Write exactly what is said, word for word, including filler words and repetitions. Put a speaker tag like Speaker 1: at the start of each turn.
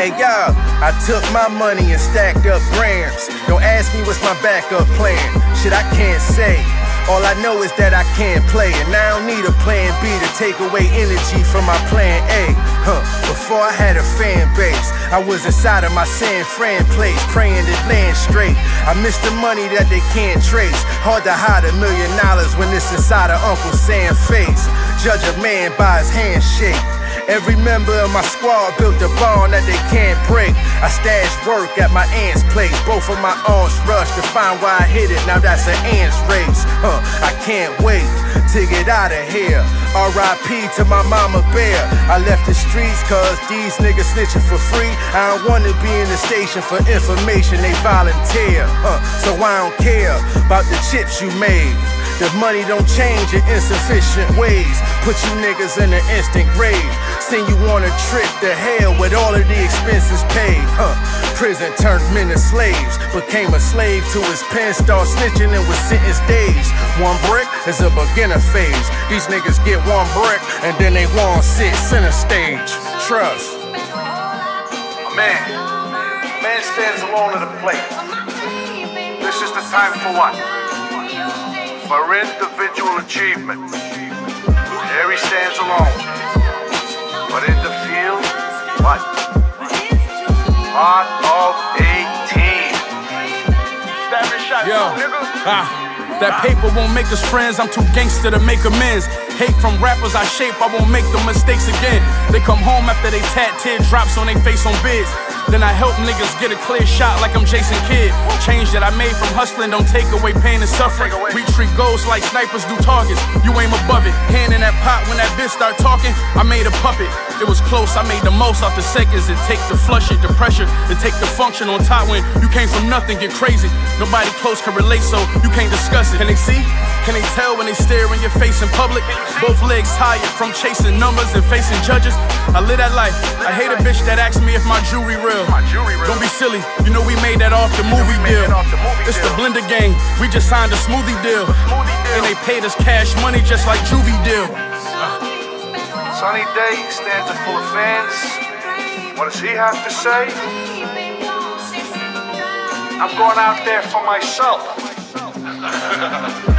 Speaker 1: Hey yo, I took my money and stacked up grams. Don't ask me what's my backup plan. Shit, I can't say. All I know is that I can't play, and I don't need a plan B to take away energy from my plan A. Huh, before I had a fan base, I was inside of my San Fran place, praying to land straight. I miss the money that they can't trace. Hard to hide a million dollars when it's inside of Uncle Sam's face. Judge a man by his handshake. Every member of my squad built a bond that they can't break. I stashed work at my aunt's place. Both of my aunts rushed to find why I hit it. Now that's an ant's race. Huh, I can't wait to get out of here. R I P to my mama bear. I left the streets cause these niggas snitching for free. I don't wanna be in the station for information, they volunteer. Huh, so I don't care about the chips you made. The money don't change in insufficient ways. Put you niggas in an instant grave. Send you on a trip to hell with all of the expenses paid. Huh. Prison turned men to slaves. Became a slave to his pen. Start snitching and was sentenced days. One brick is a beginner phase. These niggas get one brick and then they want sit center stage. Trust.
Speaker 2: A man. A man stands alone at a plate. This is the time for what? For individual achievement. There he stands alone. But in the field, what? Part of a team.
Speaker 3: Yo, ah, that paper won't make us friends. I'm too gangster to make amends. Hate from rappers I shape, I won't make the mistakes again. They come home after they tat teardrops on their face on bids. Then I help niggas get a clear shot like I'm Jason Kidd. Change that I made from hustling don't take away pain and suffering. We treat ghosts like snipers do targets. You aim above it. Hand in that pot when that bitch start talking. I made a puppet. It was close, I made the most out the seconds. It take to flush it, the pressure, to take the function on top when you came from nothing, get crazy. Nobody close can relate, so you can't discuss it. Can they see? Can they tell when they stare in your face in public? Both legs tired from chasing numbers and facing judges. I live that life. I hate a bitch that asks me if my jewelry real. Don't be silly, you know we made that off the movie deal. It's the Blender gang, we just signed a smoothie deal. And they paid us cash money just like Juvie deal.
Speaker 2: Sunny day, stands full of fans. What does he have to say? I'm going out there for myself.